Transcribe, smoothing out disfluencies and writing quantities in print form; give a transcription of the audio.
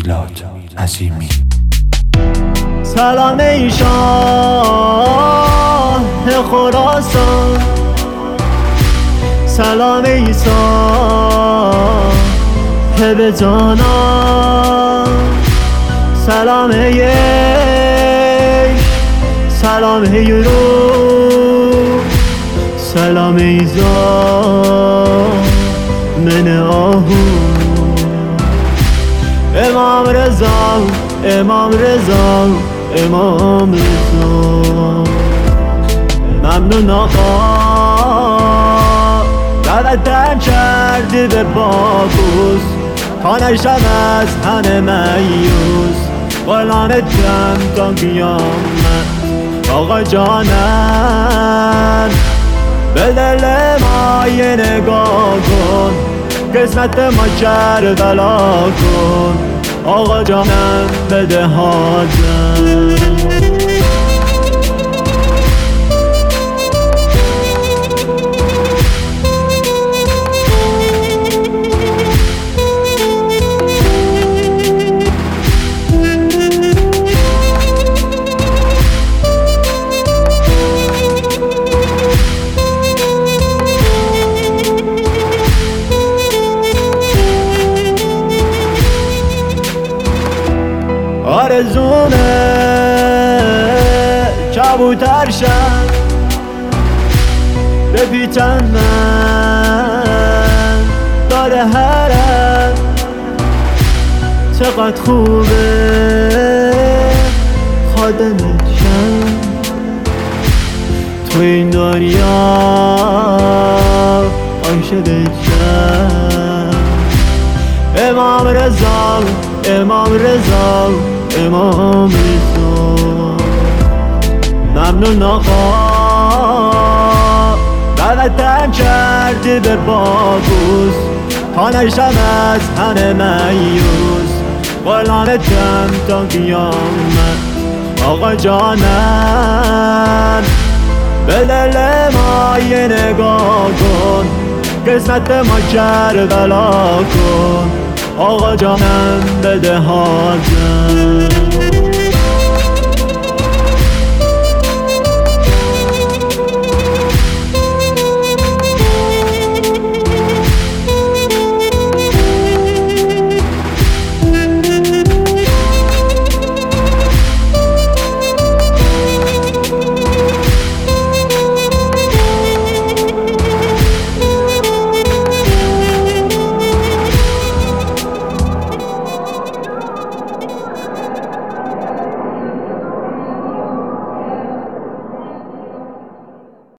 میلاد عظیمی. سلام ای شاه خراسان، سلام ای صاحب جانان، سلام ای عشق، سلام ای روح، سلام ای زامن آهو. امام رضا، امام رضا، امام رضا، ممنون آقا دعوتم کردی به باکوس، تا نشم از همه میوس، غلامتم تا قیامت. آقا جانم به دل ما یه نگاه کن، قسمت ما کربلا کن. آقا جانم بده حاضر. آرزومه کبوتر شم بپیچم من داره هرم. چقدر خوبه خادمت شم تو این دنیا، عاشقت شم. امام رضا، امام رضا، امام رضا، ممنون آقا دعوتم کردی به باکوس، تا نشم از همه میوس، غلامتم تا قیامت. آقا جانم به دل ما یه نگاه کن، قسمت ما کربلا کن. آقا جانم بده حاضر.